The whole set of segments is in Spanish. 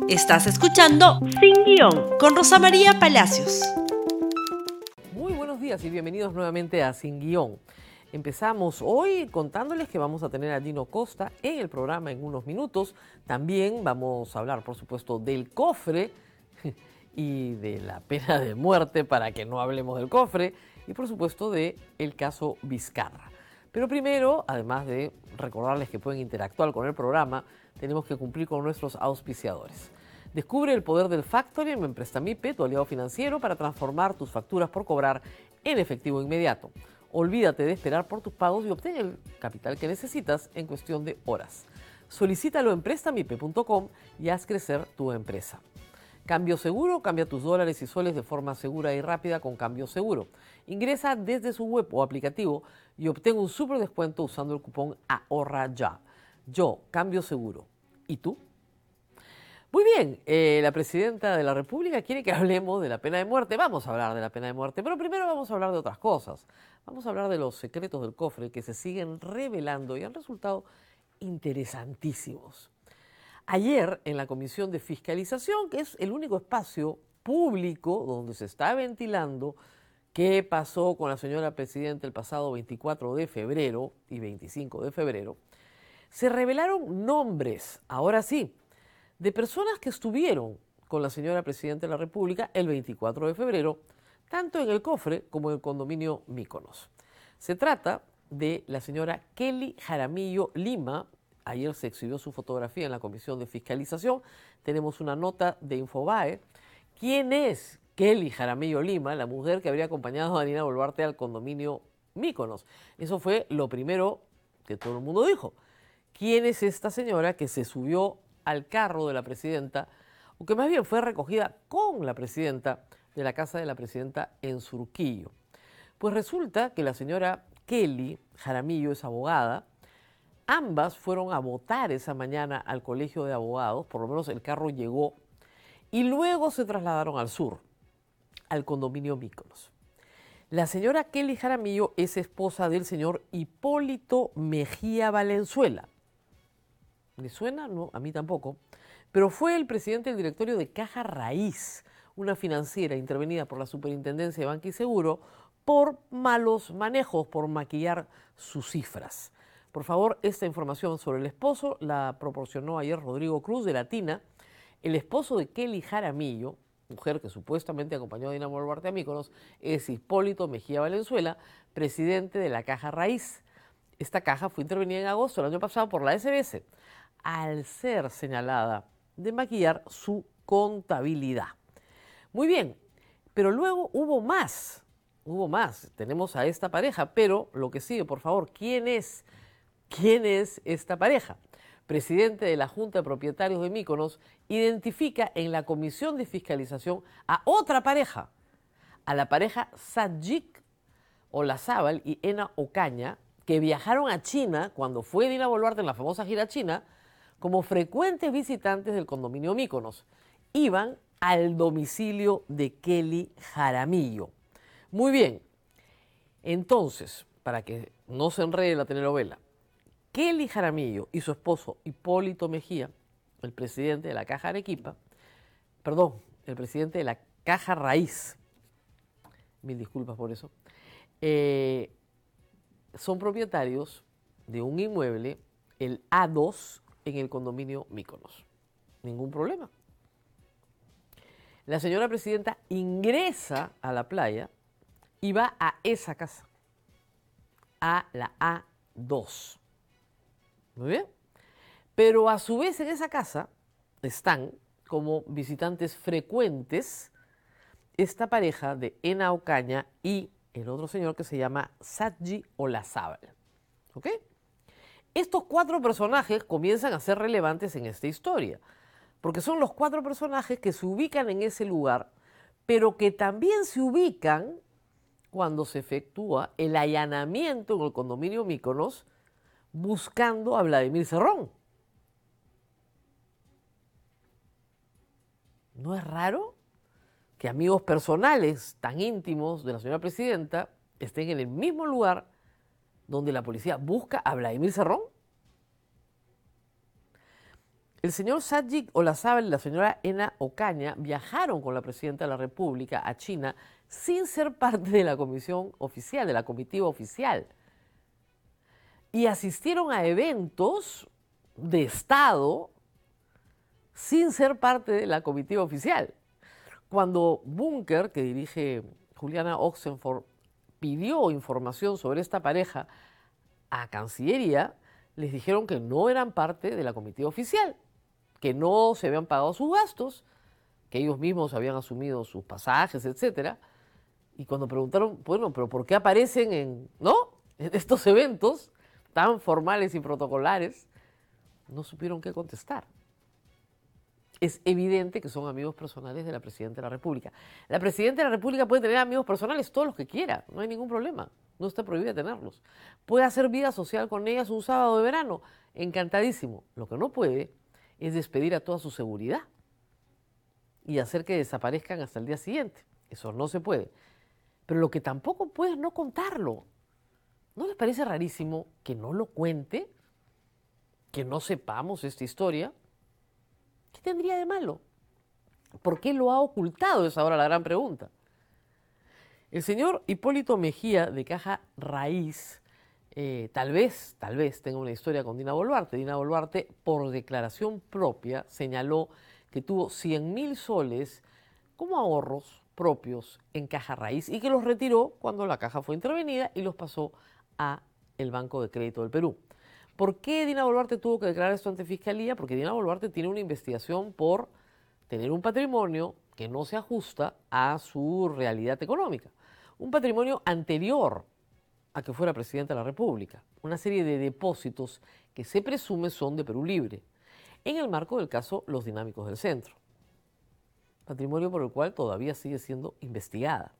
Estás escuchando Sin Guión con Rosa María Palacios. Muy buenos días y bienvenidos nuevamente a Sin Guión. Empezamos hoy contándoles que vamos a tener a Dino Costa en el programa en unos minutos. También vamos a hablar, por supuesto, del cofre y de la pena de muerte, para que no hablemos del cofre, y por supuesto del caso Vizcarra. Pero primero, además de recordarles que pueden interactuar con el programa, tenemos que cumplir con nuestros auspiciadores. Descubre el poder del factoring en Emprestamipe, tu aliado financiero, para transformar tus facturas por cobrar en efectivo inmediato. Olvídate de esperar por tus pagos y obtén el capital que necesitas en cuestión de horas. Solicítalo en prestamipe.com y haz crecer tu empresa. Cambio Seguro, cambia tus dólares y soles de forma segura y rápida con Cambio Seguro. Ingresa desde su web o aplicativo y obtén un súper descuento usando el cupón AHORRAYA. Yo, Cambio Seguro. ¿Y tú? Muy bien, la presidenta de la República quiere que hablemos de la pena de muerte. Vamos a hablar de la pena de muerte, pero primero vamos a hablar de otras cosas. Vamos a hablar de los secretos del cofre que se siguen revelando y han resultado interesantísimos. Ayer, en la Comisión de Fiscalización, que es el único espacio público donde se está ventilando qué pasó con la señora presidenta el pasado 24 de febrero y 25 de febrero, se revelaron nombres, ahora sí, de personas que estuvieron con la señora presidenta de la República el 24 de febrero, tanto en el cofre como en el condominio Mykonos. Se trata de la señora Kelly Jaramillo Lima. Ayer se exhibió su fotografía en la Comisión de Fiscalización. Tenemos una nota de Infobae. ¿Quién es Kelly Jaramillo Lima, la mujer que habría acompañado a Dina Boluarte al condominio Mykonos? Eso fue lo primero que todo el mundo dijo. ¿Quién es esta señora que se subió al carro de la presidenta, o que más bien fue recogida con la presidenta de la casa de la presidenta en Surquillo? Pues resulta que la señora Kelly Jaramillo es abogada. Ambas fueron a votar esa mañana al colegio de abogados, por lo menos el carro llegó, y luego se trasladaron al sur, al condominio Mykonos. La señora Kelly Jaramillo es esposa del señor Hipólito Mejía Valenzuela. ¿Le suena? No, a mí tampoco. Pero fue el presidente del directorio de Caja Raíz, una financiera intervenida por la Superintendencia de Banca y Seguro por malos manejos, por maquillar sus cifras. Por favor, esta información sobre el esposo la proporcionó ayer Rodrigo Cruz de Latina. El esposo de Kelly Jaramillo, mujer que supuestamente acompañó a Dina Boluarte a Mykonos, es Hipólito Mejía Valenzuela, presidente de la Caja Raíz. Esta caja fue intervenida en agosto del año pasado por la SBS, al ser señalada de maquillar su contabilidad. Muy bien, pero luego hubo más. Tenemos a esta pareja, pero lo que sigue, por favor, ¿quién es esta pareja? Presidente de la Junta de Propietarios de Mykonos identifica en la Comisión de Fiscalización a otra pareja, a la pareja Sajic Olazábal y Ena Ocaña, que viajaron a China cuando fue Dina Boluarte en la famosa gira china, como frecuentes visitantes del condominio Mykonos. Iban al domicilio de Kelly Jaramillo. Muy bien, entonces, para que no se enrede la telenovela, Kelly Jaramillo y su esposo Hipólito Mejía, el presidente de la Caja Arequipa, el presidente de la Caja Raíz, mil disculpas por eso, son propietarios de un inmueble, el A2, en el condominio Mykonos. Ningún problema. La señora presidenta ingresa a la playa y va a esa casa, a la A2. Muy bien. Pero a su vez en esa casa están como visitantes frecuentes esta pareja de Ena Ocaña y el otro señor que se llama Sajic Olazábal. ¿Ok? Estos 4 personajes comienzan a ser relevantes en esta historia, porque son los 4 personajes que se ubican en ese lugar, pero que también se ubican cuando se efectúa el allanamiento en el condominio Mykonos buscando a Vladimir Cerrón. ¿No es raro que amigos personales tan íntimos de la señora presidenta estén en el mismo lugar donde la policía busca a Vladimir Cerrón? El señor Sajid Olazábal y la señora Ena Ocaña viajaron con la presidenta de la República a China sin ser parte de la comisión oficial, de la comitiva oficial. Y asistieron a eventos de Estado sin ser parte de la comitiva oficial. Cuando Bunker, que dirige Juliana Oxenford, pidió información sobre esta pareja a Cancillería, les dijeron que no eran parte de la comitiva oficial, que no se habían pagado sus gastos, que ellos mismos habían asumido sus pasajes, etc. Y cuando preguntaron, bueno, pero ¿por qué aparecen en estos eventos tan formales y protocolares? No supieron qué contestar. Es evidente que son amigos personales de la Presidenta de la República. La Presidenta de la República puede tener amigos personales todos los que quiera, no hay ningún problema, no está prohibido tenerlos. Puede hacer vida social con ellas un sábado de verano, encantadísimo. Lo que no puede es despedir a toda su seguridad y hacer que desaparezcan hasta el día siguiente. Eso no se puede. Pero lo que tampoco puede es no contarlo. ¿No les parece rarísimo que no lo cuente? ¿Que no sepamos esta historia? ¿Qué tendría de malo? ¿Por qué lo ha ocultado? Es ahora la gran pregunta. El señor Hipólito Mejía, de Caja Raíz, tal vez tenga una historia con Dina Boluarte. Dina Boluarte, por declaración propia, señaló que tuvo 100.000 soles como ahorros propios en Caja Raíz y que los retiró cuando la caja fue intervenida y los pasó a el Banco de Crédito del Perú. ¿Por qué Dina Boluarte tuvo que declarar esto ante Fiscalía? Porque Dina Boluarte tiene una investigación por tener un patrimonio que no se ajusta a su realidad económica. Un patrimonio anterior a que fuera presidenta de la República. Una serie de depósitos que se presume son de Perú Libre, en el marco del caso Los Dinámicos del Centro. Patrimonio por el cual todavía sigue siendo investigada.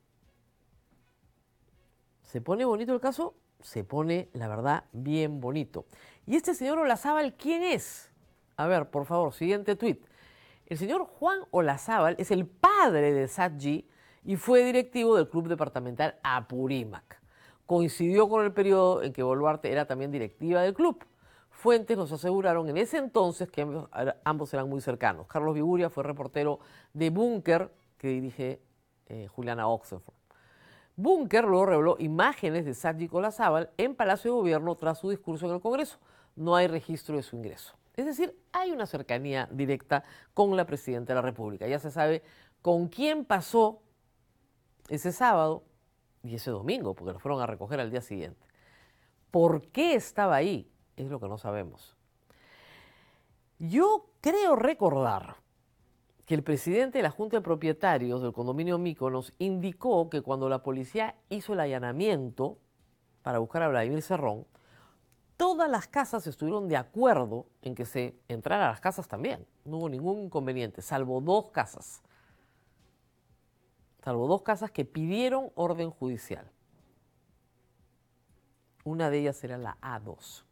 ¿Se pone bonito el caso? Se pone, la verdad, bien bonito. ¿Y este señor Olazábal quién es? A ver, por favor, siguiente tuit. El señor Juan Olazábal es el padre de Sajid y fue directivo del Club Departamental Apurímac. Coincidió con el periodo en que Boluarte era también directiva del club. Fuentes nos aseguraron en ese entonces que ambos eran muy cercanos. Carlos Viguria fue reportero de Bunker, que dirige Juliana Oxenford. Bunker luego reveló imágenes de Sajid Olazábal en Palacio de Gobierno tras su discurso en el Congreso. No hay registro de su ingreso. Es decir, hay una cercanía directa con la Presidenta de la República. Ya se sabe con quién pasó ese sábado y ese domingo, porque lo fueron a recoger al día siguiente. ¿Por qué estaba ahí? Es lo que no sabemos. Yo creo recordar que el presidente de la Junta de Propietarios del condominio Míconos indicó que cuando la policía hizo el allanamiento para buscar a Vladimir Cerrón, todas las casas estuvieron de acuerdo en que se entrara a las casas también. No hubo ningún inconveniente, salvo dos casas. Salvo dos casas que pidieron orden judicial. Una de ellas era la A2.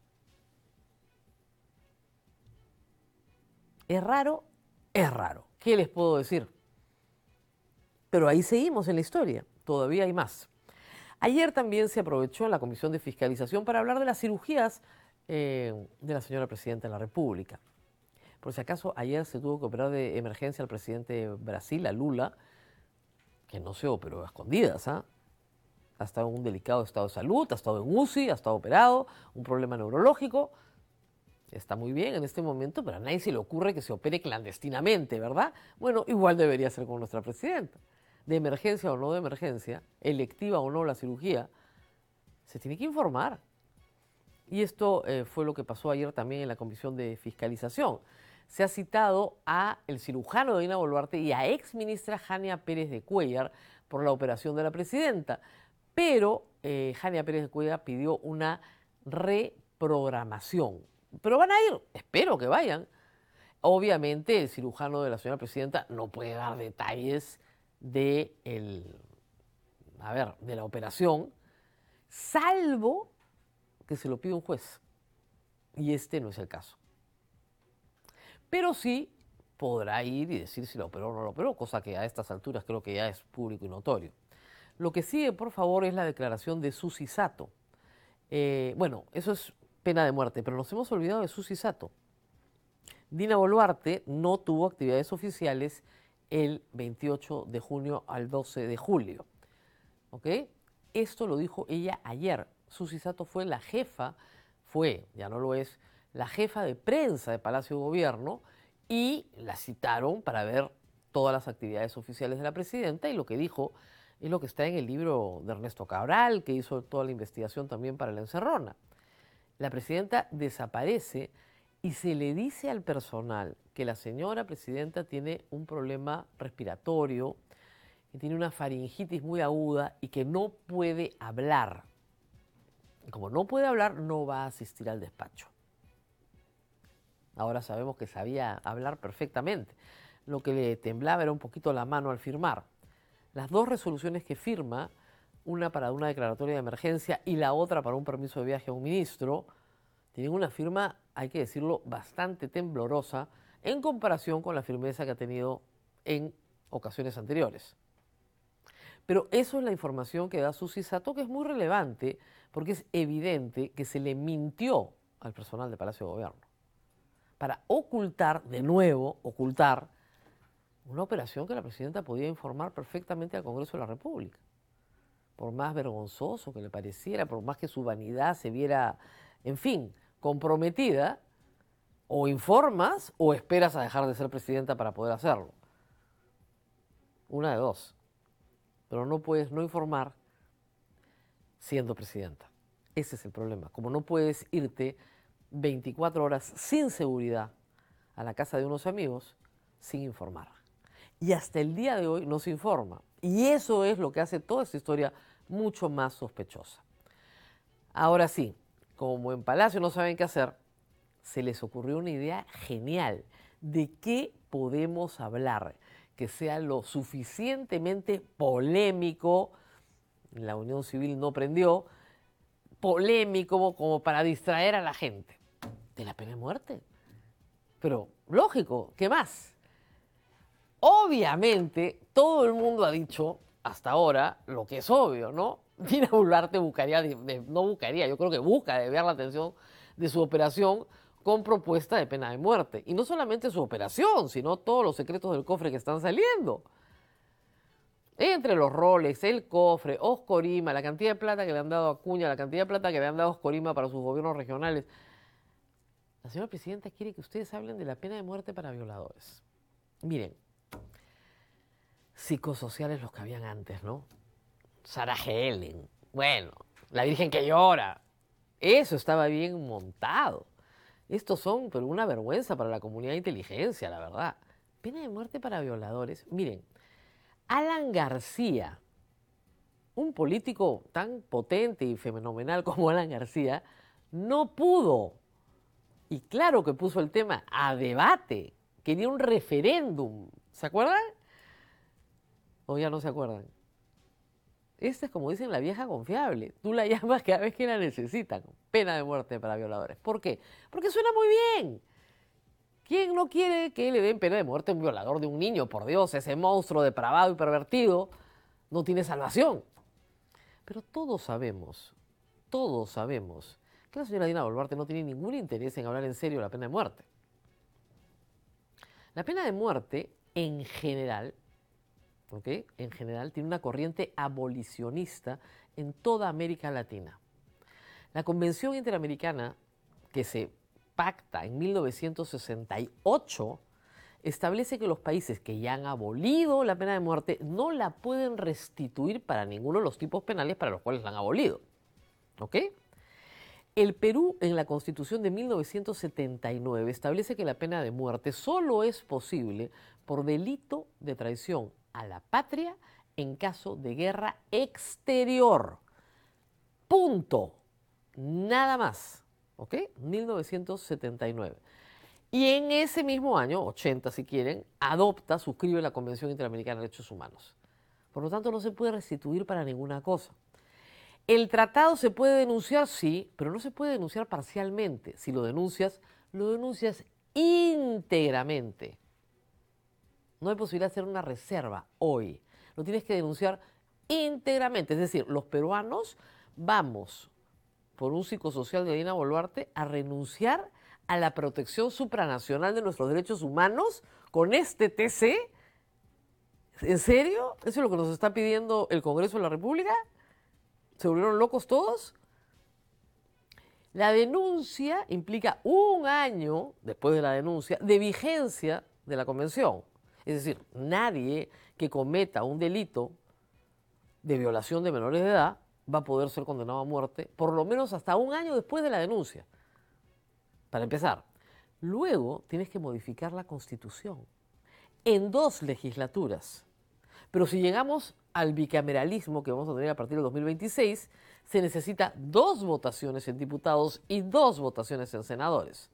¿Es raro? Es raro. ¿Qué les puedo decir? Pero ahí seguimos en la historia. Todavía hay más. Ayer también se aprovechó en la Comisión de Fiscalización para hablar de las cirugías de la señora Presidenta de la República. Por si acaso, ayer se tuvo que operar de emergencia al presidente de Brasil, a Lula, que no se operó a escondidas, ¿ah? Ha estado en un delicado estado de salud, ha estado en UCI, ha estado operado, un problema neurológico. Está muy bien en este momento, pero a nadie se le ocurre que se opere clandestinamente, ¿verdad? Bueno, igual debería ser con nuestra presidenta. De emergencia o no de emergencia, electiva o no la cirugía, se tiene que informar. Y esto fue lo que pasó ayer también en la Comisión de Fiscalización. Se ha citado a el cirujano de Dina Boluarte y a exministra Jania Pérez de Cuéllar por la operación de la presidenta. Pero Jania Pérez de Cuéllar pidió una reprogramación. Pero van a ir, espero que vayan. Obviamente el cirujano de la señora presidenta no puede dar detalles de la operación, salvo que se lo pide un juez. Y este no es el caso. Pero sí podrá ir y decir si lo operó o no lo operó, cosa que a estas alturas creo que ya es público y notorio. Lo que sigue, por favor, es la declaración de Susy Sato. Bueno, eso es pena de muerte, pero nos hemos olvidado de Susy Sato. Dina Boluarte no tuvo actividades oficiales el 28 de junio al 12 de julio. ¿Ok? Esto lo dijo ella ayer. Susy Sato fue la jefa, ya no lo es, la jefa de prensa de Palacio de Gobierno y la citaron para ver todas las actividades oficiales de la presidenta y lo que dijo es lo que está en el libro de Ernesto Cabral, que hizo toda la investigación también para la encerrona. La presidenta desaparece y se le dice al personal que la señora presidenta tiene un problema respiratorio, que tiene una faringitis muy aguda y que no puede hablar. Y como no puede hablar, no va a asistir al despacho. Ahora sabemos que sabía hablar perfectamente. Lo que le temblaba era un poquito la mano al firmar. Las dos resoluciones que firma, una para una declaratoria de emergencia y la otra para un permiso de viaje a un ministro, tienen una firma, hay que decirlo, bastante temblorosa en comparación con la firmeza que ha tenido en ocasiones anteriores. Pero eso es la información que da Susy Sato, que es muy relevante porque es evidente que se le mintió al personal de Palacio de Gobierno para ocultar, de nuevo, una operación que la presidenta podía informar perfectamente al Congreso de la República. Por más vergonzoso que le pareciera, por más que su vanidad se viera, en fin, comprometida, o informas o esperas a dejar de ser presidenta para poder hacerlo. Una de dos. Pero no puedes no informar siendo presidenta. Ese es el problema. Como no puedes irte 24 horas sin seguridad a la casa de unos amigos sin informar. Y hasta el día de hoy no se informa. Y eso es lo que hace toda esta historia mucho más sospechosa. Ahora sí, como en Palacio no saben qué hacer, se les ocurrió una idea genial de qué podemos hablar, que sea lo suficientemente polémico, la unión civil no prendió, polémico como para distraer a la gente. De la pena de muerte. Pero, lógico, ¿qué más? Obviamente, todo el mundo ha dicho hasta ahora lo que es obvio, ¿no? Dina Boluarte yo creo que busca desviar la atención de su operación con propuesta de pena de muerte. Y no solamente su operación, sino todos los secretos del cofre que están saliendo. Entre los Rolex, el cofre, Oscorima, la cantidad de plata que le han dado a Acuña, la cantidad de plata que le han dado a Oscorima para sus gobiernos regionales. La señora presidenta quiere que ustedes hablen de la pena de muerte para violadores. Miren, psicosociales los que habían antes, ¿no? Sarah Helen, bueno, la Virgen que llora. Eso estaba bien montado. Estos son, pero una vergüenza para la comunidad de inteligencia, la verdad. Pena de muerte para violadores. Miren, Alan García, un político tan potente y fenomenal como Alan García, no pudo. Y claro que puso el tema a debate. Quería un referéndum. ¿Se acuerdan? ¿O ya no se acuerdan? Esta es como dicen la vieja confiable. Tú la llamas cada vez que la necesitan. Pena de muerte para violadores. ¿Por qué? Porque suena muy bien. ¿Quién no quiere que le den pena de muerte a un violador de un niño? Por Dios, ese monstruo depravado y pervertido no tiene salvación. Pero todos sabemos que la señora Dina Boluarte no tiene ningún interés en hablar en serio de la pena de muerte. La pena de muerte, en general, en general, tiene una corriente abolicionista en toda América Latina. La Convención Interamericana, que se pacta en 1968, establece que los países que ya han abolido la pena de muerte no la pueden restituir para ninguno de los tipos penales para los cuales la han abolido. ¿Ok? El Perú, en la Constitución de 1979, establece que la pena de muerte solo es posible por delito de traición a la patria en caso de guerra exterior. Punto. Nada más. ¿Ok? 1979. Y en ese mismo año, 80 si quieren, suscribe la Convención Interamericana de Derechos Humanos. Por lo tanto, no se puede restituir para ninguna cosa. ¿El tratado se puede denunciar? Sí, pero no se puede denunciar parcialmente. Si lo denuncias íntegramente. No hay posibilidad de hacer una reserva hoy. Lo tienes que denunciar íntegramente. Es decir, los peruanos vamos, por un psicosocial de Dina Boluarte, a renunciar a la protección supranacional de nuestros derechos humanos con este TC? ¿En serio? ¿Eso es lo que nos está pidiendo el Congreso de la República? ¿Se volvieron locos todos? La denuncia implica 1 año, después de la denuncia, de vigencia de la convención. Es decir, nadie que cometa un delito de violación de menores de edad va a poder ser condenado a muerte, por lo menos hasta 1 año después de la denuncia. Para empezar. Luego tienes que modificar la Constitución en 2 legislaturas. Pero si llegamos al bicameralismo que vamos a tener a partir del 2026, se necesita 2 votaciones en diputados y 2 votaciones en senadores.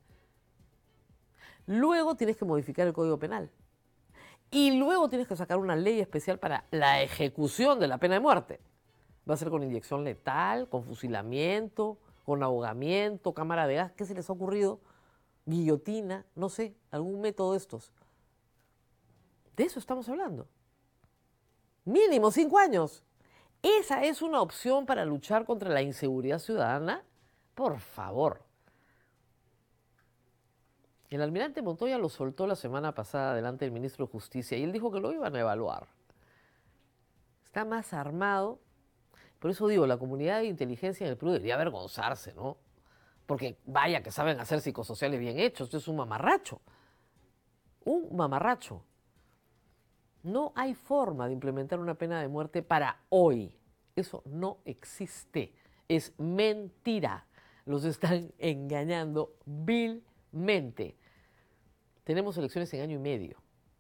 Luego tienes que modificar el Código Penal. Y luego tienes que sacar una ley especial para la ejecución de la pena de muerte. Va a ser con inyección letal, con fusilamiento, con ahogamiento, cámara de gas. ¿Qué se les ha ocurrido? Guillotina, no sé, algún método de estos. De eso estamos hablando. Mínimo 5 años. ¿Esa es una opción para luchar contra la inseguridad ciudadana? Por favor. El almirante Montoya lo soltó la semana pasada delante del ministro de Justicia y él dijo que lo iban a evaluar. Está más armado. Por eso digo, la comunidad de inteligencia en el Perú debería avergonzarse, ¿no? Porque vaya que saben hacer psicosociales bien hechos. Esto es un mamarracho. Un mamarracho. No hay forma de implementar una pena de muerte para hoy. Eso no existe. Es mentira. Los están engañando vilmente. Tenemos elecciones en 1 año y medio.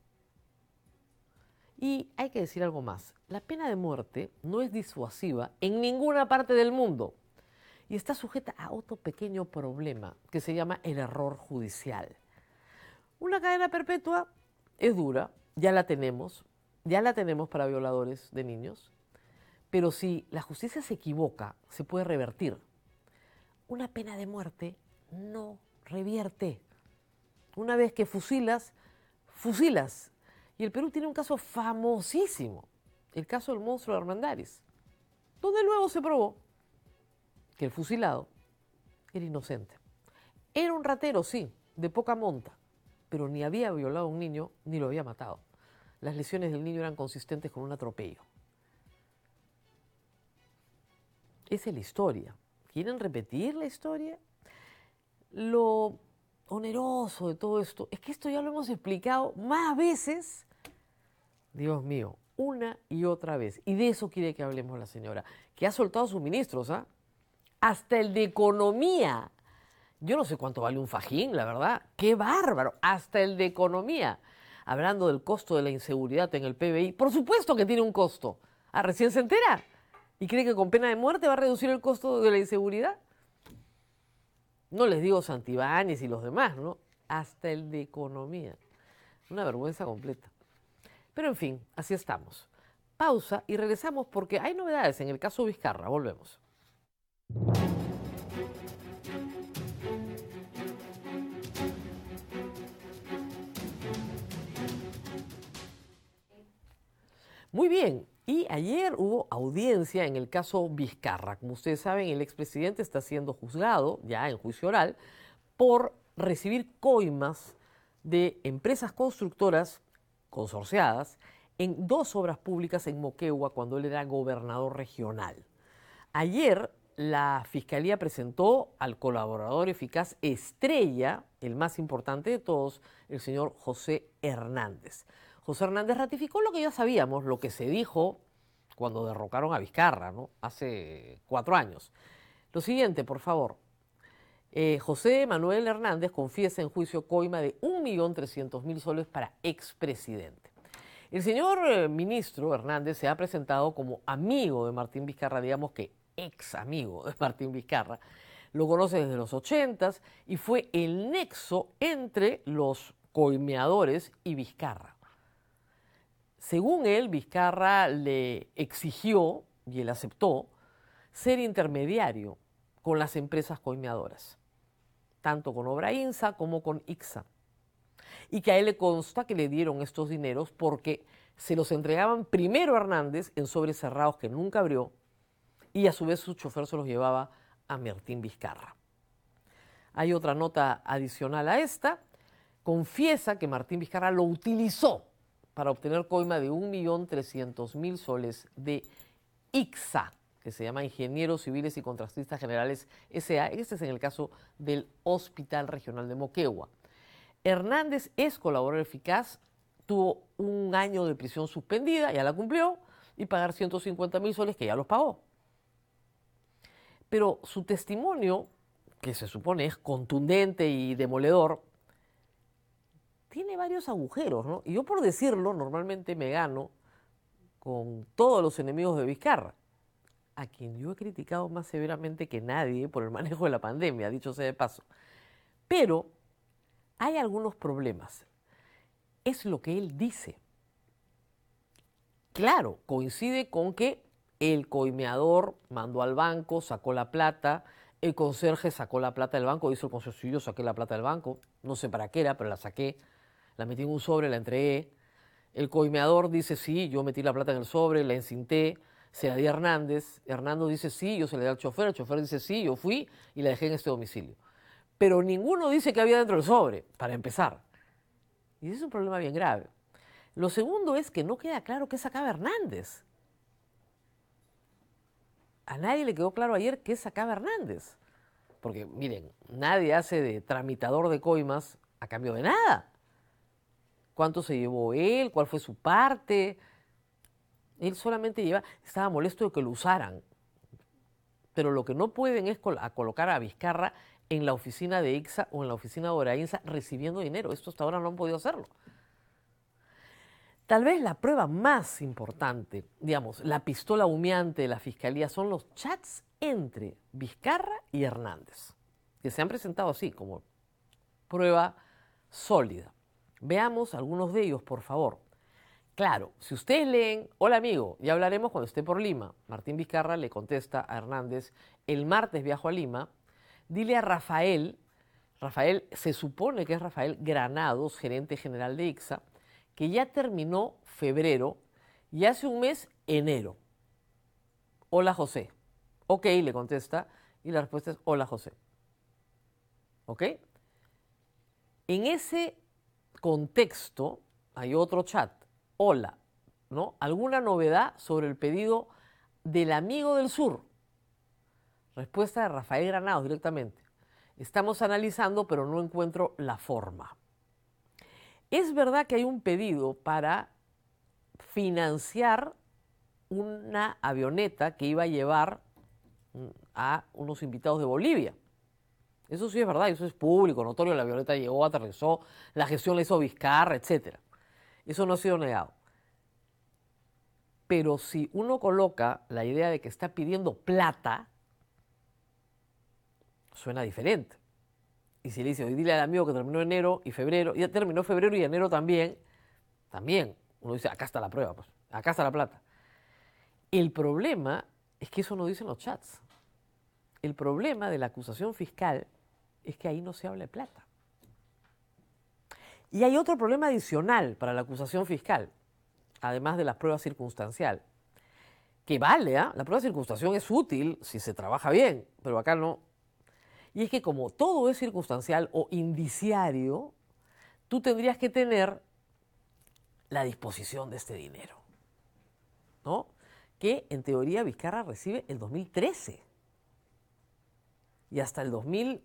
Y hay que decir algo más. La pena de muerte no es disuasiva en ninguna parte del mundo. Y está sujeta a otro pequeño problema que se llama el error judicial. Una cadena perpetua es dura, ya la tenemos para violadores de niños, pero si la justicia se equivoca, se puede revertir. Una pena de muerte no revierte. Una vez que fusilas, fusilas. Y el Perú tiene un caso famosísimo, el caso del monstruo de Armendáriz, donde luego se probó que el fusilado era inocente. Era un ratero, sí, de poca monta, pero ni había violado a un niño ni lo había matado. Las lesiones del niño eran consistentes con un atropello. Esa es la historia. ¿Quieren repetir la historia? Lo oneroso de todo esto es que esto ya lo hemos explicado más veces, Dios mío, una y otra vez. Y de eso quiere que hablemos la señora, que ha soltado sus ministros, ¿ah? Hasta el de Economía. Yo no sé cuánto vale un fajín, la verdad. ¡Qué bárbaro! Hasta el de Economía. Hablando del costo de la inseguridad en el PBI. Por supuesto que tiene un costo. Ah, recién se entera. ¿Y cree que con pena de muerte va a reducir el costo de la inseguridad? No les digo Santibáñez y los demás, ¿no? Hasta el de Economía. Una vergüenza completa. Pero en fin, así estamos. Pausa y regresamos porque hay novedades en el caso Vizcarra. Volvemos. Muy bien, y ayer hubo audiencia en el caso Vizcarra. Como ustedes saben, el expresidente está siendo juzgado, ya en juicio oral, por recibir coimas de empresas constructoras consorciadas en 2 obras públicas en Moquegua cuando él era gobernador regional. Ayer la Fiscalía presentó al colaborador eficaz estrella, el más importante de todos, el señor José Hernández. José Hernández ratificó lo que ya sabíamos, lo que se dijo cuando derrocaron a Vizcarra, ¿no? Hace 4 años. Lo siguiente, por favor. José Manuel Hernández confiesa en juicio coima de 1.300.000 soles para expresidente. El señor ministro Hernández se ha presentado como amigo de Martín Vizcarra, digamos que ex amigo de Martín Vizcarra. Lo conoce desde los 80s y fue el nexo entre los coimeadores y Vizcarra. Según él, Vizcarra le exigió, y él aceptó, ser intermediario con las empresas coimeadoras, tanto con Obrainsa como con Ixa. Y que a él le consta que le dieron estos dineros porque se los entregaban primero a Hernández en sobres cerrados que nunca abrió y a su vez su chofer se los llevaba a Martín Vizcarra. Hay otra nota adicional a esta. Confiesa que Martín Vizcarra lo utilizó para obtener coima de 1.300.000 soles de ICSA, que se llama Ingenieros Civiles y Contratistas Generales S.A. Este es en el caso del Hospital Regional de Moquegua. Hernández es colaborador eficaz, tuvo 1 año de prisión suspendida, ya la cumplió, y pagar 150.000 soles que ya los pagó. Pero su testimonio, que se supone es contundente y demoledor, tiene varios agujeros, ¿no? Y yo, por decirlo, normalmente me gano con todos los enemigos de Vizcarra, a quien yo he criticado más severamente que nadie por el manejo de la pandemia, dicho sea de paso. Pero hay algunos problemas. Es lo que él dice. Claro, coincide con que el coimeador mandó al banco, sacó la plata, el conserje sacó la plata del banco, dice el conserje, sí, yo saqué la plata del banco, no sé para qué era, pero la saqué, la metí en un sobre, la entregué. El coimeador dice, sí, yo metí la plata en el sobre, la encinté, se la di a Hernández. Hernando dice, sí, yo se la di al chofer. El chofer dice, sí, yo fui y la dejé en este domicilio. Pero ninguno dice que había dentro del sobre, para empezar. Y ese es un problema bien grave. Lo segundo es que no queda claro qué sacaba Hernández. A nadie le quedó claro ayer qué sacaba Hernández. Porque, miren, nadie hace de tramitador de coimas a cambio de nada. ¿Cuánto se llevó él? ¿Cuál fue su parte? Él solamente estaba molesto de que lo usaran. Pero lo que no pueden es colocar a Vizcarra en la oficina de ICSA o en la oficina de Orainsa recibiendo dinero. Esto hasta ahora no han podido hacerlo. Tal vez la prueba más importante, digamos, la pistola humeante de la Fiscalía, son los chats entre Vizcarra y Hernández, que se han presentado así como prueba sólida. Veamos algunos de ellos, por favor. Claro, si ustedes leen, hola amigo, ya hablaremos cuando esté por Lima. Martín Vizcarra le contesta a Hernández, el martes viajo a Lima, dile a Rafael se supone que es Rafael Granados, gerente general de ICSA, que ya terminó febrero y hace un mes enero. Hola José. Ok, le contesta, y la respuesta es hola José. ¿Ok? En ese contexto hay otro chat. Hola, ¿no? ¿Alguna novedad sobre el pedido del amigo del sur? Respuesta de Rafael Granados directamente. Estamos analizando, pero no encuentro la forma. Es verdad que hay un pedido para financiar una avioneta que iba a llevar a unos invitados de Bolivia. Eso sí es verdad, eso es público, notorio, la avioneta llegó, aterrizó, la gestión la hizo Vizcarra, etc. Eso no ha sido negado. Pero si uno coloca la idea de que está pidiendo plata, suena diferente. Y si le dice, dile al amigo que terminó enero y febrero, ya terminó febrero y enero también, uno dice, acá está la prueba, pues, acá está la plata. El problema es que eso no dicen los chats. El problema de la acusación fiscal es que ahí no se habla de plata. Y hay otro problema adicional para la acusación fiscal, además de la prueba circunstancial, que vale, ¿eh? La prueba circunstancial es útil si se trabaja bien, pero acá no. Y es que como todo es circunstancial o indiciario, tú tendrías que tener la disposición de este dinero, ¿no? Que en teoría Vizcarra recibe el 2013. Y hasta el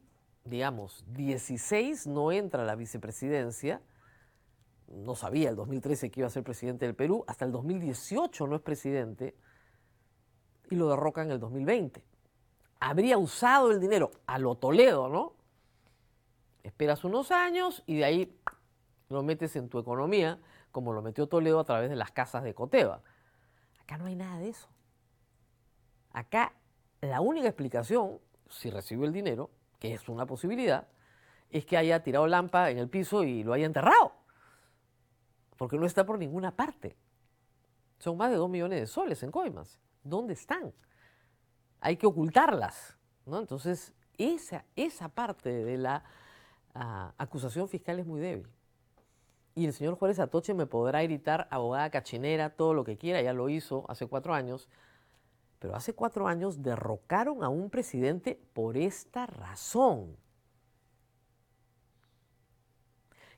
2016 no entra a la vicepresidencia. No sabía el 2013 que iba a ser presidente del Perú. Hasta el 2018 no es presidente y lo derrocan en el 2020. Habría usado el dinero a lo Toledo, ¿no? Esperas unos años y de ahí lo metes en tu economía, como lo metió Toledo a través de las casas de Coteva. Acá no hay nada de eso. Acá la única explicación, si recibió el dinero, que es una posibilidad, es que haya tirado Lampa en el piso y lo haya enterrado. Porque no está por ninguna parte. Son más de 2 millones de soles en coimas. ¿Dónde están? Hay que ocultarlas, ¿no? Entonces, esa parte de la acusación fiscal es muy débil. Y el señor Juárez Atoche me podrá gritar abogada cachinera, todo lo que quiera, ya lo hizo hace 4 años, pero hace 4 años derrocaron a un presidente por esta razón.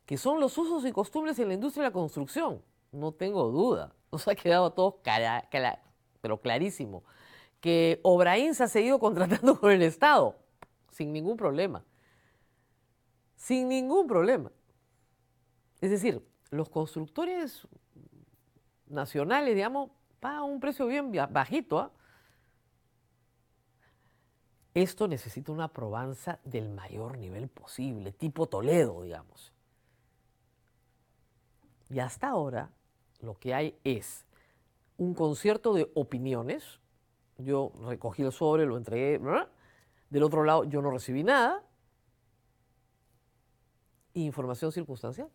que son los usos y costumbres en la industria de la construcción. No tengo duda. Nos ha quedado todo pero clarísimo. Que Obraín se ha seguido contratando con el Estado, sin ningún problema. Sin ningún problema. Es decir, los constructores nacionales, digamos, pagan un precio bien bajito, ¿ah? Esto necesita una probanza del mayor nivel posible, tipo Toledo, digamos. Y hasta ahora lo que hay es un concierto de opiniones. Yo recogí el sobre, lo entregué, ¿verdad? Del otro lado yo no recibí nada. Información circunstancial.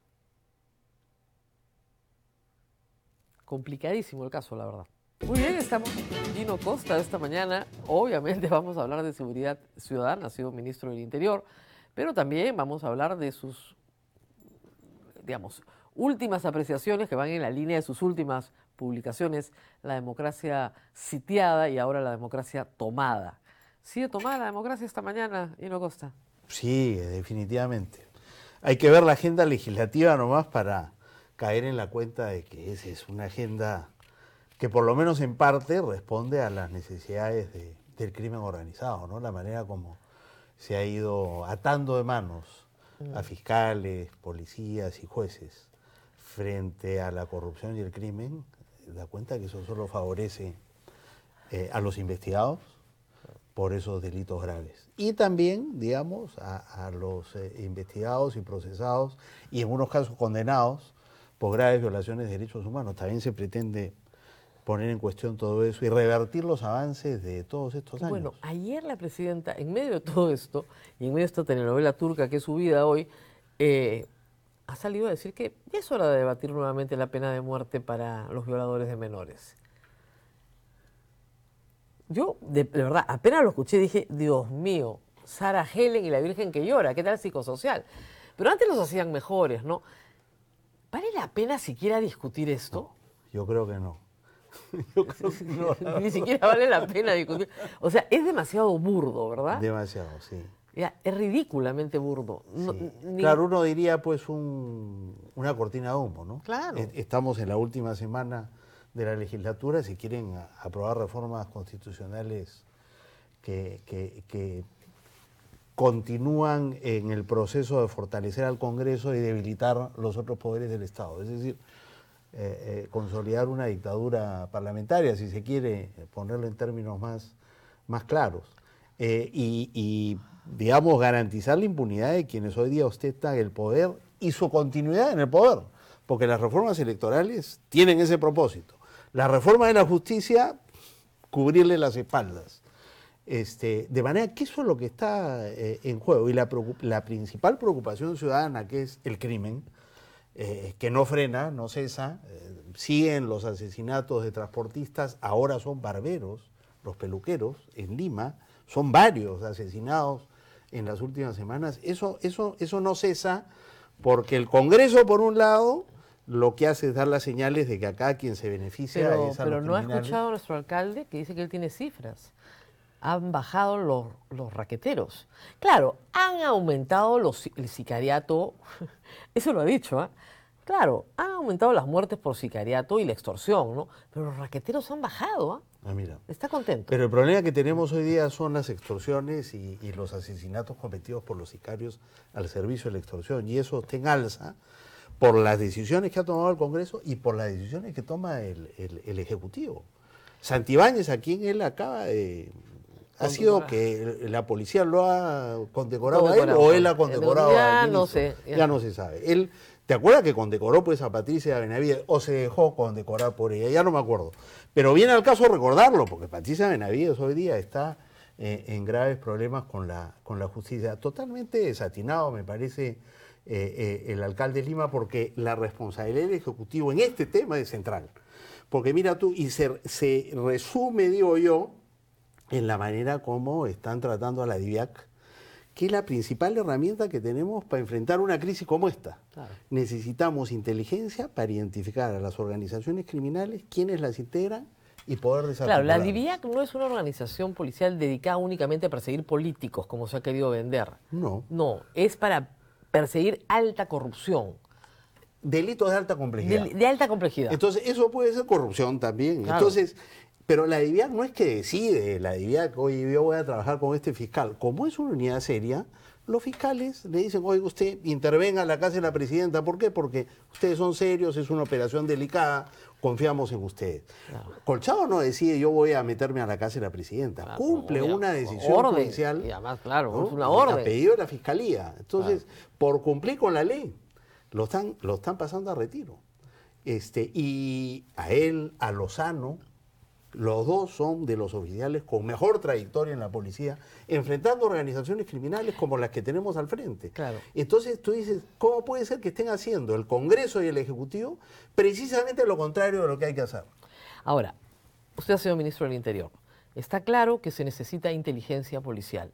Complicadísimo el caso, la verdad. Muy bien, estamos con Gino Costa esta mañana. Obviamente vamos a hablar de seguridad ciudadana, ha sido ministro del Interior, pero también vamos a hablar de sus, digamos, últimas apreciaciones que van en la línea de sus últimas publicaciones, la democracia sitiada y ahora la democracia tomada. ¿Sigue tomada la democracia esta mañana, Gino Costa? Sí, definitivamente. Hay que ver la agenda legislativa nomás para caer en la cuenta de que esa es una agenda que por lo menos en parte responde a las necesidades del crimen organizado, ¿no? La manera como se ha ido atando de manos a fiscales, policías y jueces frente a la corrupción y el crimen, da cuenta que eso solo favorece a los investigados por esos delitos graves. Y también, digamos, a los investigados y procesados, y en unos casos condenados por graves violaciones de derechos humanos. También se pretende poner en cuestión todo eso y revertir los avances de todos estos años. Bueno, ayer la presidenta, en medio de todo esto, y en medio de esta telenovela turca que es su vida hoy, ha salido a decir que ya es hora de debatir nuevamente la pena de muerte para los violadores de menores. Yo, de verdad, apenas lo escuché dije, Dios mío, Sarah Helen y la Virgen que llora, ¿qué tal psicosocial? Pero antes los hacían mejores, ¿no? ¿Vale la pena siquiera discutir esto? No, yo creo que no. Yo creo que no. Ni siquiera vale la pena discutir. O sea, es demasiado burdo, ¿verdad? Demasiado, sí. Ya, es ridículamente burdo. No, Sí. Claro, uno diría pues una cortina de humo, ¿no? Claro. Estamos en la última semana de la legislatura, si quieren aprobar reformas constitucionales que continúan en el proceso de fortalecer al Congreso y debilitar los otros poderes del Estado. Es decir, consolidar una dictadura parlamentaria, si se quiere ponerlo en términos más claros. Y, digamos, garantizar la impunidad de quienes hoy día ostentan el poder y su continuidad en el poder, porque las reformas electorales tienen ese propósito. La reforma de la justicia, cubrirle las espaldas. De manera que eso es lo que está en juego. Y la principal preocupación ciudadana, que es el crimen, que no frena, no cesa, siguen los asesinatos de transportistas, ahora son barberos, los peluqueros en Lima, son varios asesinados en las últimas semanas. Eso no cesa porque el Congreso, por un lado, lo que hace es dar las señales de que acá quien se beneficia es a pero los no ha criminales. escuchado a nuestro alcalde que dice que él tiene cifras. Han bajado los raqueteros. Claro, han aumentado el sicariato, eso lo ha dicho, ¿ah? Claro, han aumentado las muertes por sicariato y la extorsión, ¿no? Pero los raqueteros han bajado, ¿ah? Ah, mira. Está contento. Pero el problema que tenemos hoy día son las extorsiones y los asesinatos cometidos por los sicarios al servicio de la extorsión. Y eso está en alza por las decisiones que ha tomado el Congreso y por las decisiones que toma el Ejecutivo. Santibáñez, a quien él acaba de... ¿Ha sido que la policía lo ha condecorado a él o él ha condecorado ya al ministro? No sé. Ya no se sabe. Él, ¿te acuerdas que condecoró pues a Patricia Benavides o se dejó condecorar por ella? Ya no me acuerdo. Pero viene al caso recordarlo, porque Patricia Benavides hoy día está en graves problemas con la justicia. Totalmente desatinado, me parece, el alcalde de Lima, porque la responsabilidad del Ejecutivo en este tema es central. Porque mira tú, y se resume, digo yo, en la manera como están tratando a la DIVIAC, que es la principal herramienta que tenemos para enfrentar una crisis como esta. Claro. Necesitamos inteligencia para identificar a las organizaciones criminales, quiénes las integran y poder desarticularlas. Claro, la DIVIAC no es una organización policial dedicada únicamente a perseguir políticos, como se ha querido vender. No. No, es para perseguir alta corrupción. Delitos de alta complejidad. De alta complejidad. Entonces, eso puede ser corrupción también. Claro. Entonces, pero la DIVIAC no es que decide, la DIVIAC, oye, yo voy a trabajar con este fiscal. Como es una unidad seria, los fiscales le dicen, oye, usted intervenga en la casa de la presidenta. ¿Por qué? Porque ustedes son serios, es una operación delicada, confiamos en ustedes. Claro. Colchado no decide, yo voy a meterme a la casa de la presidenta. Claro, Cumple obvio, una decisión orden, judicial. y además, claro, ¿no? es una orden. A pedido de la fiscalía. Entonces, por cumplir con la ley, lo están pasando a retiro. Y a él, a Lozano, los dos son de los oficiales con mejor trayectoria en la policía, enfrentando organizaciones criminales como las que tenemos al frente. Claro. Entonces tú dices, ¿cómo puede ser que estén haciendo el Congreso y el Ejecutivo precisamente lo contrario de lo que hay que hacer? Ahora, usted ha sido ministro del Interior. Está claro que se necesita inteligencia policial.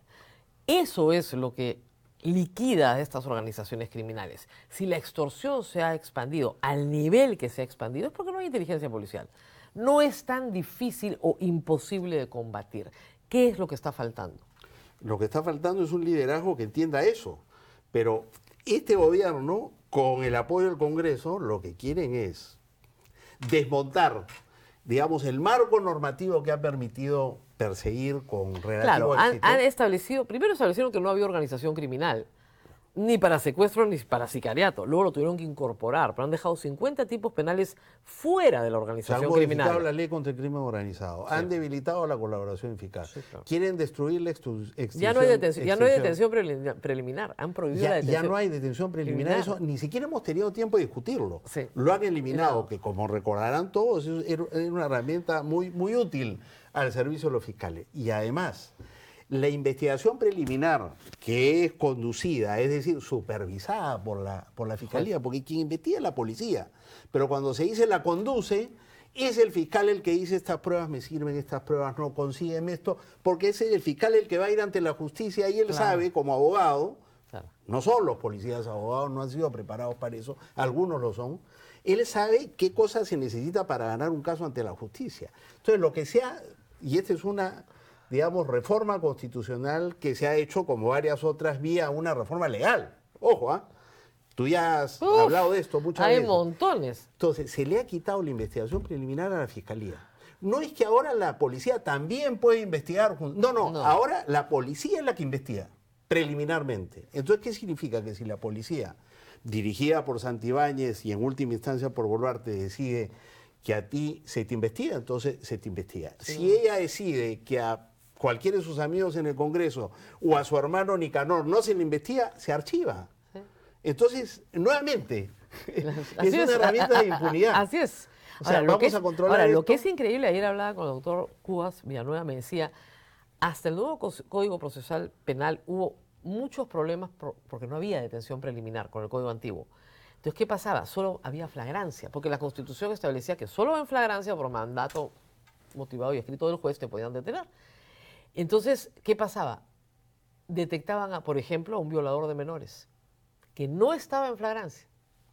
Eso es lo que liquida a estas organizaciones criminales. Si la extorsión se ha expandido al nivel que se ha expandido, es porque no hay inteligencia policial. No es tan difícil o imposible de combatir. ¿Qué es lo que está faltando? Lo que está faltando es un liderazgo que entienda eso. Pero este gobierno, con el apoyo del Congreso, lo que quieren es desmontar, digamos, el marco normativo que ha permitido perseguir con relativo éxito. Han establecido, primero establecieron que no había organización criminal, ni para secuestro ni para sicariato. Luego lo tuvieron que incorporar, pero han dejado 50 tipos penales fuera de la Se han organización modificado criminal. la ley contra el crimen organizado, Sí. han debilitado la colaboración eficaz, Sí, claro. quieren destruir la extinción. Ya no hay detención preliminar, han prohibido la detención. Ya no hay detención preliminar, eso ni siquiera hemos tenido tiempo de discutirlo. Sí. Lo han eliminado, No. que como recordarán todos, era una herramienta muy, muy útil al servicio de los fiscales. Y además, la investigación preliminar que es conducida, es decir, supervisada por la Fiscalía, porque quien investiga es la policía, pero cuando se dice la conduce, es el fiscal el que dice estas pruebas me sirven, estas pruebas no, consígueme esto, porque es el fiscal el que va a ir ante la justicia y él Claro. sabe, como abogado, Claro. no son los policías abogados, no han sido preparados para eso, algunos lo son, él sabe qué cosas se necesita para ganar un caso ante la justicia. Entonces, lo que sea, y esta es una, digamos, reforma constitucional que se ha hecho como varias otras vía una reforma legal. Ojo, ¿ah? Tú ya has hablado de esto muchas Hay veces. montones. Entonces, se le ha quitado la investigación preliminar a la Fiscalía. No es que ahora la policía también puede investigar. No, ahora la policía es la que investiga preliminarmente. Entonces, ¿qué significa? Que si la policía, dirigida por Santibáñez y en última instancia por Boluarte, decide que a ti se te investiga, entonces se te investiga. Sí. Si ella decide que a cualquiera de sus amigos en el Congreso o a su hermano Nicanor no se le investiga, se archiva. Sí. Entonces, nuevamente, Así es una herramienta de impunidad. Así es. O sea, vamos a controlar lo esto. que es increíble, ayer hablaba con el doctor Cubas Villanueva, me decía, hasta el nuevo Código Procesal Penal hubo muchos problemas porque no había detención preliminar con el Código Antiguo. Entonces, ¿qué pasaba? Solo había flagrancia, porque la Constitución establecía que solo en flagrancia, por mandato motivado y escrito del juez, te podían detener. Entonces, ¿qué pasaba? Detectaban, por ejemplo, a un violador de menores, que no estaba en flagrancia,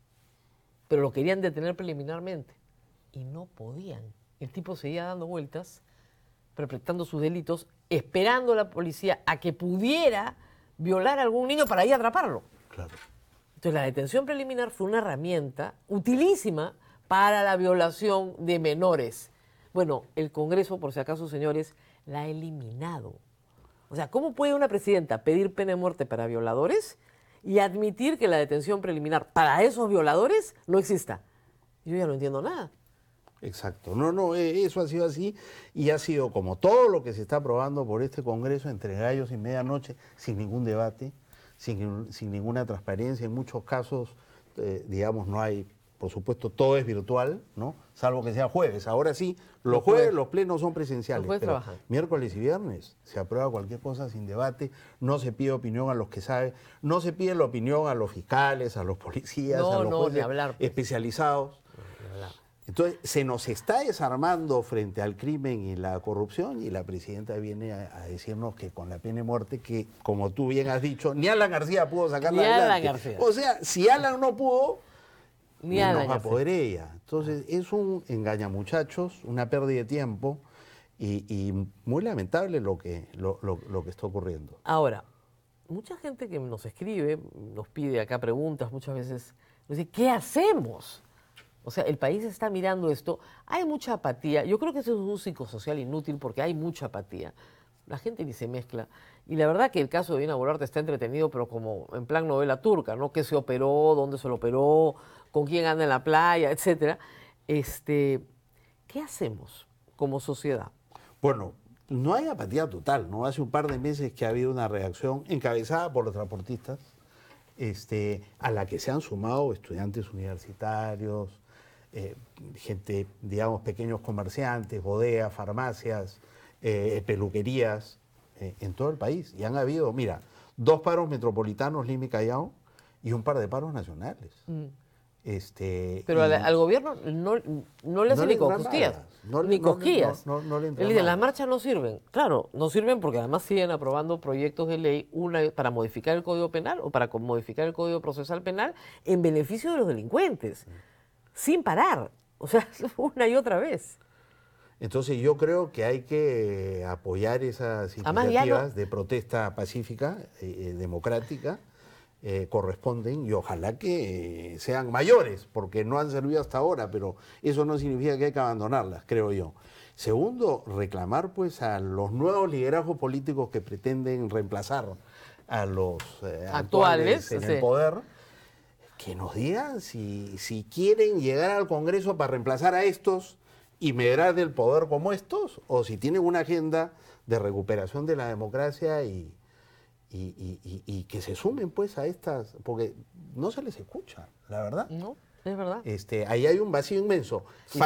pero lo querían detener preliminarmente, y no podían. El tipo seguía dando vueltas, perpetrando sus delitos, esperando a la policía a que pudiera violar a algún niño para ir a atraparlo. Claro. Entonces, la detención preliminar fue una herramienta utilísima para la violación de menores. Bueno, el Congreso, por si acaso, señores, la ha eliminado. O sea, ¿cómo puede una presidenta pedir pena de muerte para violadores y admitir que la detención preliminar para esos violadores no exista? Yo ya no entiendo nada. Exacto. No, eso ha sido así y ha sido como todo lo que se está aprobando por este Congreso entre gallos y medianoche, sin ningún debate, sin ninguna transparencia. En muchos casos, digamos, no hay, por supuesto, todo es virtual, ¿no? Salvo que sea jueves. Ahora sí, los jueves los plenos son presenciales. Los jueves pero trabajan. miércoles y viernes se aprueba cualquier cosa sin debate, no se pide opinión a los que saben, no se pide la opinión a los fiscales, a los policías, a los ni jueces hablar, pues. especializados. Ni hablar. Entonces, se nos está desarmando frente al crimen y la corrupción y la presidenta viene a decirnos que con la pena de muerte, que como tú bien has dicho, ni Alan García pudo sacarla Ni Alan adelante. García. O sea, si Alan no pudo, Ni menos Alan va a García. poder ella. Entonces, es un engañamuchachos, una pérdida de tiempo y muy lamentable lo que está ocurriendo. Ahora, mucha gente que nos escribe, nos pide acá preguntas muchas veces, nos dice, ¿qué hacemos? O sea, el país está mirando esto, hay mucha apatía. Yo creo que eso es un psicosocial inútil porque hay mucha apatía. La gente ni se mezcla. Y la verdad que el caso de Dina Boluarte está entretenido, pero como en plan novela turca, ¿no? ¿Qué se operó? ¿Dónde se lo operó? ¿Con quién anda en la playa? Etcétera. ¿Qué hacemos como sociedad? Bueno, no hay apatía total, ¿no? Hace un par de meses que ha habido una reacción encabezada por los transportistas, a la que se han sumado estudiantes universitarios, gente, digamos, pequeños comerciantes, bodegas, farmacias, peluquerías, en todo el país. Y han habido, mira, 2 paros metropolitanos, Lima y Callao, y un par de paros nacionales. Pero al gobierno no le hace ni cosquillas. Ni cosquillas. No le entra Él dice, nada. las marchas no sirven. Claro, no sirven porque además siguen aprobando proyectos de ley, una para modificar el Código Penal o para modificar el Código Procesal Penal en beneficio de los delincuentes, sin parar. O sea, una y otra vez. Entonces yo creo que hay que apoyar esas Además, iniciativas de protesta pacífica, democrática, corresponden, y ojalá que sean mayores, porque no han servido hasta ahora, pero eso no significa que hay que abandonarlas, creo yo. Segundo, reclamar pues a los nuevos liderazgos políticos que pretenden reemplazar a los actuales en el poder, que nos digan si quieren llegar al Congreso para reemplazar a estos y medrar del poder como estos, o si tienen una agenda de recuperación de la democracia y que se sumen pues a estas, porque no se les escucha, la verdad. No, es verdad. Ahí hay un vacío inmenso.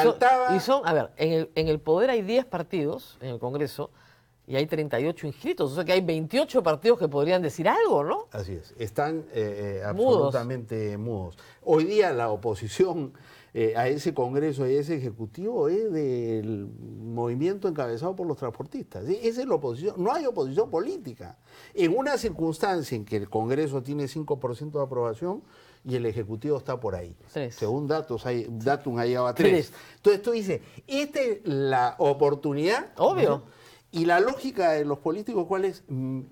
A ver, en el poder hay 10 partidos en el Congreso y hay 38 inscritos, o sea que hay 28 partidos que podrían decir algo, ¿no? Así es, están absolutamente mudos. Hoy día la oposición a ese Congreso y a ese Ejecutivo es del movimiento encabezado por los transportistas. Esa es la oposición. No hay oposición política. En una circunstancia en que el Congreso tiene 5% de aprobación y el Ejecutivo está por ahí. 3. Según datos, Datum ha llegado a 3. Entonces tú dices, esta es la oportunidad. Obvio. ¿No? Y la lógica de los políticos, ¿cuál es?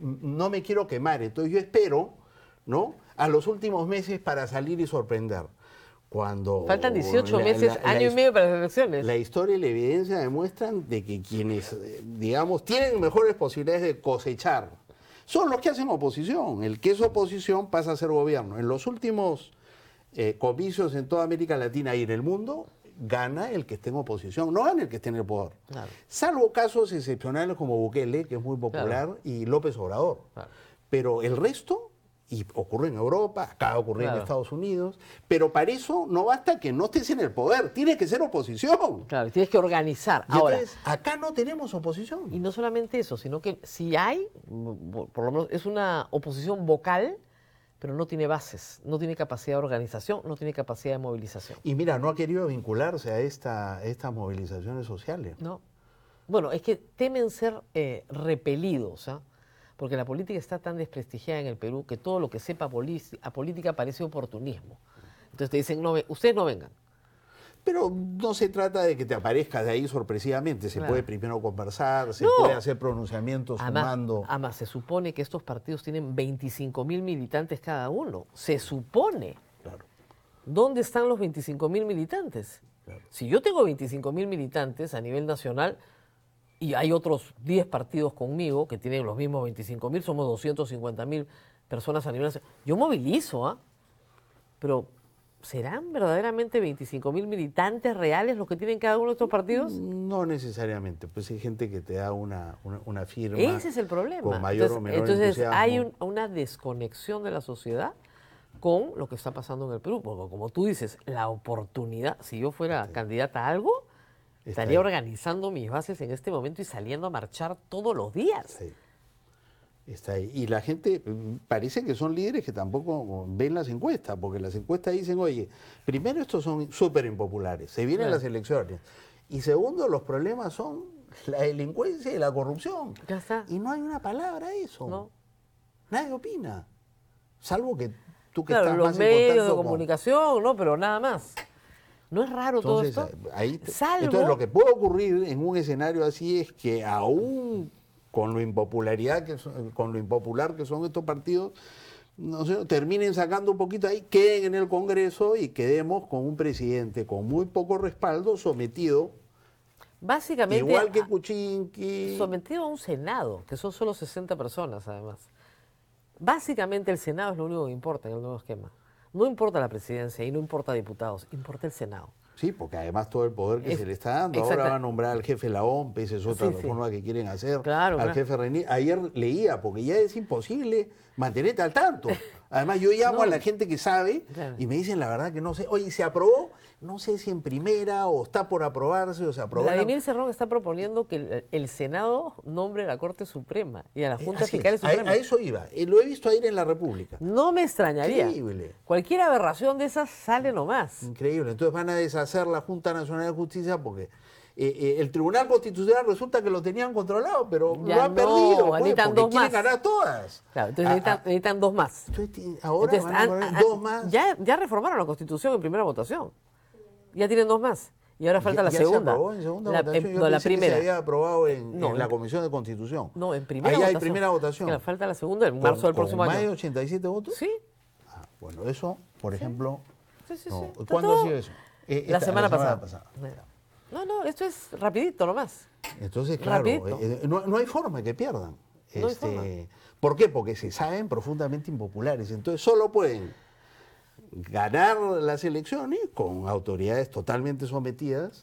No me quiero quemar. Entonces yo espero, ¿no?, a los últimos meses para salir y sorprender. Cuando faltan 18 meses, año y medio para las elecciones. La historia y la evidencia demuestran de que quienes, digamos, tienen mejores posibilidades de cosechar son los que hacen oposición. El que es oposición pasa a ser gobierno. En los últimos comicios en toda América Latina y en el mundo, gana el que esté en oposición, no gana el que esté en el poder. Claro. Salvo casos excepcionales como Bukele, que es muy popular, claro, y López Obrador. Claro. Pero el resto, y ocurre en Europa, acá ocurre en Estados Unidos, pero para eso no basta que no estés en el poder, tienes que ser oposición. Claro, tienes que organizar. Y ahora, entonces, acá no tenemos oposición. Y no solamente eso, sino que si hay, por lo menos es una oposición vocal, pero no tiene bases, no tiene capacidad de organización, no tiene capacidad de movilización. Y mira, no ha querido vincularse a estas movilizaciones sociales. No. Bueno, es que temen ser repelidos, ¿ah? Porque la política está tan desprestigiada en el Perú que todo lo que sepa a política parece oportunismo. Entonces te dicen, no, ustedes no vengan. Pero no se trata de que te aparezcas de ahí sorpresivamente. Se puede primero conversar, se puede hacer pronunciamientos sumando. Además, se supone que estos partidos tienen 25.000 militantes cada uno. Se supone. Claro. ¿Dónde están los 25.000 militantes? Claro. Si yo tengo 25.000 militantes a nivel nacional y hay otros 10 partidos conmigo que tienen los mismos 25.000, somos 250.000 personas a nivel nacional. Yo movilizo, ¿ah? Pero ¿serán verdaderamente 25.000 militantes reales los que tienen cada uno de estos partidos? No necesariamente, pues hay gente que te da una firma. Ese es el problema. Con mayor o menor entonces entusiasmo. Hay una desconexión de la sociedad con lo que está pasando en el Perú. Porque como tú dices, la oportunidad, si yo fuera candidata a algo, estaría organizando mis bases en este momento y saliendo a marchar todos los días. Sí. Está ahí. Y la gente parece que son líderes que tampoco ven las encuestas, porque las encuestas dicen, oye, primero estos son súper impopulares, se vienen las elecciones. Y segundo, los problemas son la delincuencia y la corrupción. Ya está. Y no hay una palabra de eso. No. Nadie opina. Salvo que tú que claro, estás los más medios en contacto de comunicación, ¿no? Pero nada más. ¿No es raro entonces, todo esto? entonces lo que puede ocurrir en un escenario así es que aún con lo impopular que son estos partidos, no sé, terminen sacando un poquito ahí, queden en el Congreso y quedemos con un presidente con muy poco respaldo, sometido, básicamente, igual que Kuczynski. Sometido a un Senado, que son solo 60 personas además. Básicamente el Senado es lo único que importa en el nuevo esquema. No importa la presidencia y no importa diputados, importa el Senado. Sí, porque además todo el poder que se le está dando, ahora va a nombrar al jefe de la OMP, esa es otra reforma que quieren hacer, al jefe René. Ayer leía, porque ya es imposible mantenerte al tanto. Además yo llamo a la gente que sabe y me dicen la verdad que no sé, oye, ¿se aprobó? No sé si en primera o está por aprobarse o se aprobará. Vladimir Cerrón está proponiendo que el Senado nombre a la Corte Suprema y a la Junta Fiscal Suprema. A eso iba, lo he visto ayer en la República. No me extrañaría. Increíble. Cualquier aberración de esas sale nomás. Increíble. Entonces van a deshacer la Junta Nacional de Justicia porque el Tribunal Constitucional resulta que lo tenían controlado, pero ya lo han perdido. Necesitan porque dos quieren más. Ganar todas. Claro, entonces necesitan dos más. Entonces, ahora van a poner dos más. Ya reformaron la Constitución en primera votación. Ya tienen dos más. Y ahora falta la segunda. ¿Se aprobó en segunda votación? Yo la primera. Que se había aprobado en la Comisión de Constitución. No, en primera votación. Ahí hay primera votación. Claro, falta la segunda en marzo del próximo año. ¿Más de 87 votos? Sí. Bueno, eso, por ejemplo... Sí. ¿Cuándo ha sido eso? La semana pasada. No, esto es rapidito nomás. Entonces, claro, no hay forma que pierdan. No hay forma. ¿Por qué? Porque se saben profundamente impopulares. Entonces solo pueden ganar las elecciones con autoridades totalmente sometidas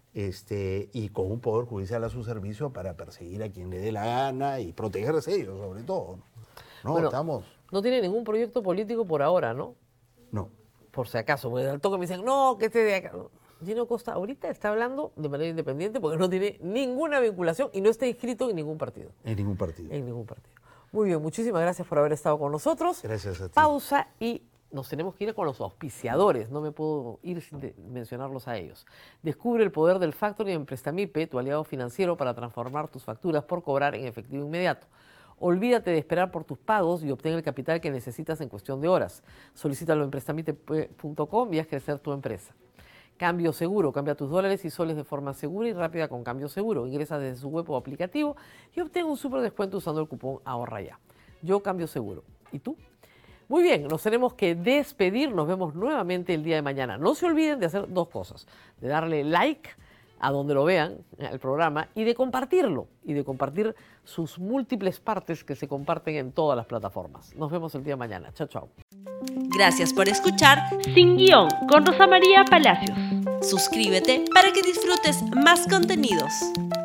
y con un poder judicial a su servicio para perseguir a quien le dé la gana y protegerse ellos, sobre todo. No, bueno, no tiene ningún proyecto político por ahora, ¿no? No. Por si acaso, porque al toque me dicen, no, que esté de acá. Gino Costa ahorita está hablando de manera independiente porque no tiene ninguna vinculación y no está inscrito en ningún partido. En ningún partido. En ningún partido. Muy bien, muchísimas gracias por haber estado con nosotros. Gracias a ti. Pausa y nos tenemos que ir con los auspiciadores. No me puedo ir sin mencionarlos a ellos. Descubre el poder del factoring en Prestamipe, tu aliado financiero para transformar tus facturas por cobrar en efectivo inmediato. Olvídate de esperar por tus pagos y obtén el capital que necesitas en cuestión de horas. Solicítalo en prestamite.com y haz crecer tu empresa. Cambio Seguro, cambia tus dólares y soles de forma segura y rápida con Cambio Seguro. Ingresa desde su web o aplicativo y obtén un súper descuento usando el cupón Ahorra Ya. Yo Cambio Seguro. ¿Y tú? Muy bien, nos tenemos que despedir. Nos vemos nuevamente el día de mañana. No se olviden de hacer dos cosas. De darle like a donde lo vean, al programa, y de compartirlo. Y de compartir sus múltiples partes que se comparten en todas las plataformas. Nos vemos el día de mañana. Chao, chao. Gracias por escuchar Sin Guión con Rosa María Palacios. Suscríbete para que disfrutes más contenidos.